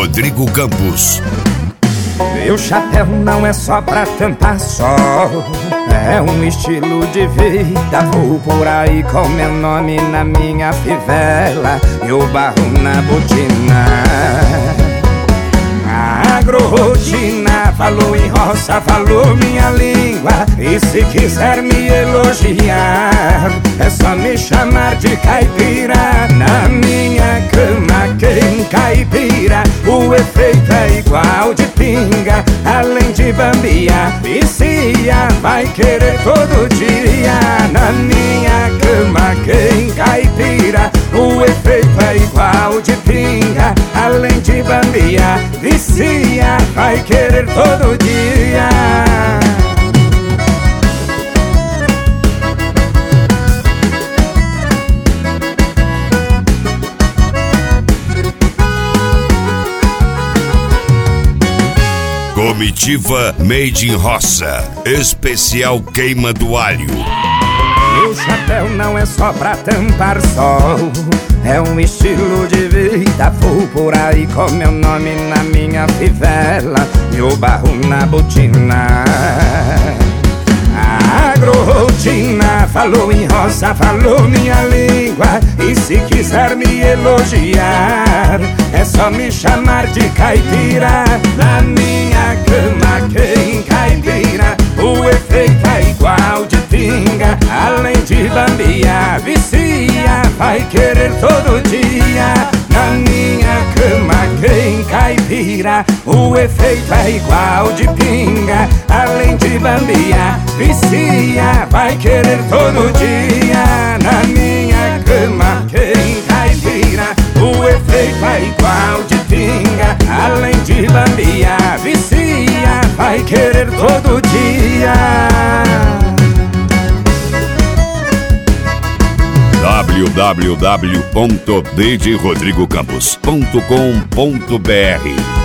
Rodrigo Campos. Meu chapéu não é só pra tampar sol, é um estilo de vida. Vou por aí com meu nome na minha fivela e o barro na botina. Agrorotina, falou em roça, falou minha língua. E se quiser me elogiar, é só me chamar de caipira. Na minha cama quem caipira, o efeito é igual de pinga. Além de bambiar, vicia, vai querer todo dia. Na minha cama quem caipira, o efeito é igual de pinga. Além de bambiar, vicia, vai querer todo dia. Comitiva Made in Roça, especial queima do alho. Meu chapéu não é só pra tampar sol, é um estilo de vida. Vou por aí com meu nome na minha fivela e o barro na botina. Agrorotina, falou em roça, falou minha língua. E se quiser me elogiar, é só me chamar de caipira. Na minha cama quem caipira, o efeito é igual de pinga. Além de bambiar, vicia, vai querer todo dia. Na minha cama quem caipira, o efeito é igual de pinga. Além de bambiar, vicia, vai querer todo dia. Na minha cama quem caipira, o efeito é igual de pinga. Além de bambiar, vicia, vai querer todo dia. www.djrodrigocampos.com.br